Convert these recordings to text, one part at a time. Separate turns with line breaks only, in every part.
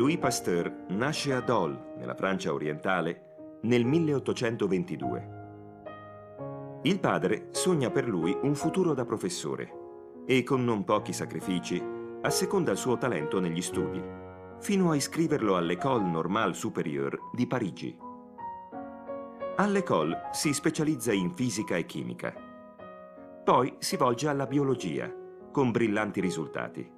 Louis Pasteur nasce a Dole, nella Francia orientale, nel 1822. Il padre sogna per lui un futuro da professore e con non pochi sacrifici asseconda il suo talento negli studi, fino a iscriverlo all'École Normale Supérieure di Parigi. All'École si specializza in fisica e chimica. Poi si volge alla biologia, con brillanti risultati.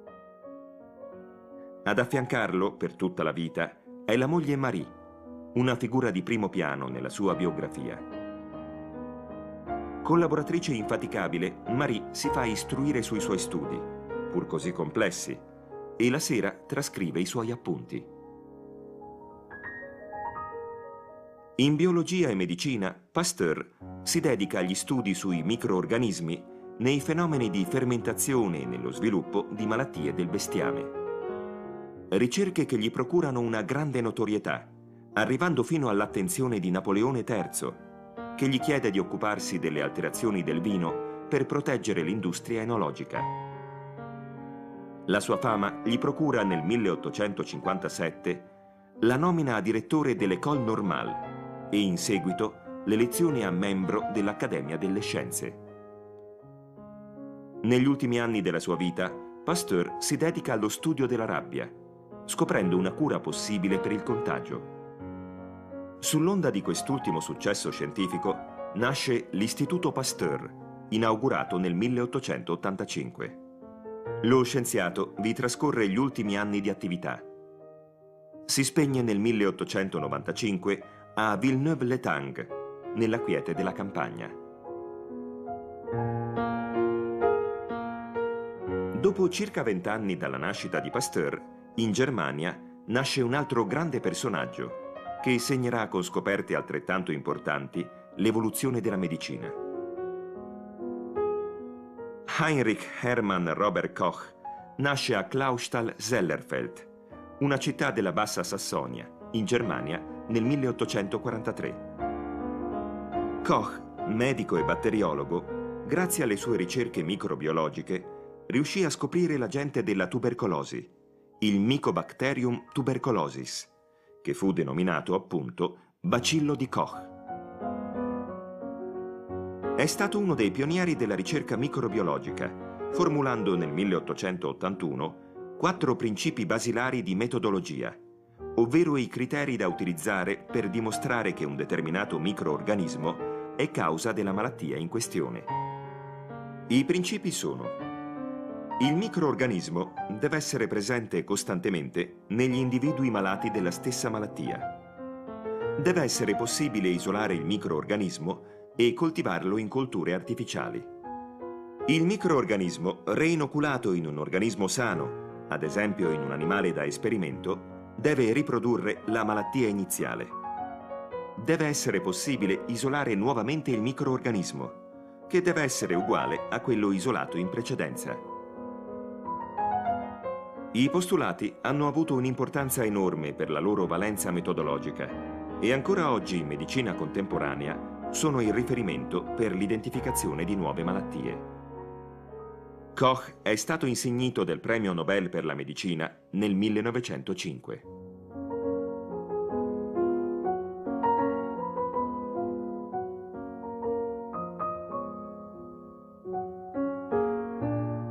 Ad affiancarlo per tutta la vita è la moglie Marie, una figura di primo piano nella sua biografia. Collaboratrice infaticabile, Marie si fa istruire sui suoi studi, pur così complessi, e la sera trascrive i suoi appunti. In biologia e medicina, Pasteur si dedica agli studi sui microorganismi nei fenomeni di fermentazione e nello sviluppo di malattie del bestiame. Ricerche che gli procurano una grande notorietà, arrivando fino all'attenzione di Napoleone III, che gli chiede di occuparsi delle alterazioni del vino per proteggere l'industria enologica. La sua fama gli procura nel 1857 la nomina a direttore dell'École Normale e in seguito l'elezione a membro dell'Accademia delle Scienze. Negli ultimi anni della sua vita, Pasteur si dedica allo studio della rabbia, scoprendo una cura possibile per il contagio. Sull'onda di quest'ultimo successo scientifico nasce l'Istituto Pasteur, inaugurato nel 1885. Lo scienziato vi trascorre gli ultimi anni di attività. Si spegne nel 1895 a Villeneuve-l'Étang, nella quiete della campagna. Dopo circa 20 anni dalla nascita di Pasteur, in Germania nasce un altro grande personaggio che segnerà con scoperte altrettanto importanti l'evoluzione della medicina. Heinrich Hermann Robert Koch nasce a Clausthal-Zellerfeld, una città della Bassa Sassonia, in Germania, nel 1843. Koch, medico e batteriologo, grazie alle sue ricerche microbiologiche, riuscì a scoprire l'agente della tubercolosi, il Mycobacterium tuberculosis, che fu denominato appunto bacillo di Koch. È stato uno dei pionieri della ricerca microbiologica, formulando nel 1881 4 principi basilari di metodologia, ovvero i criteri da utilizzare per dimostrare che un determinato microorganismo è causa della malattia in questione. I principi sono: il microorganismo deve essere presente costantemente negli individui malati della stessa malattia. Deve essere possibile isolare il microorganismo e coltivarlo in colture artificiali. Il microorganismo reinoculato in un organismo sano, ad esempio in un animale da esperimento, deve riprodurre la malattia iniziale. Deve essere possibile isolare nuovamente il microorganismo, che deve essere uguale a quello isolato in precedenza. I postulati hanno avuto un'importanza enorme per la loro valenza metodologica e ancora oggi in medicina contemporanea sono il riferimento per l'identificazione di nuove malattie. Koch è stato insignito del Premio Nobel per la medicina nel 1905.